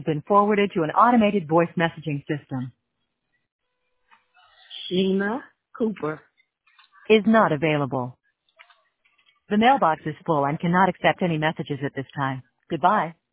been forwarded to an automated voice messaging system. Sheena Cooper Is not available. The mailbox is full and cannot accept any messages at this time. Goodbye.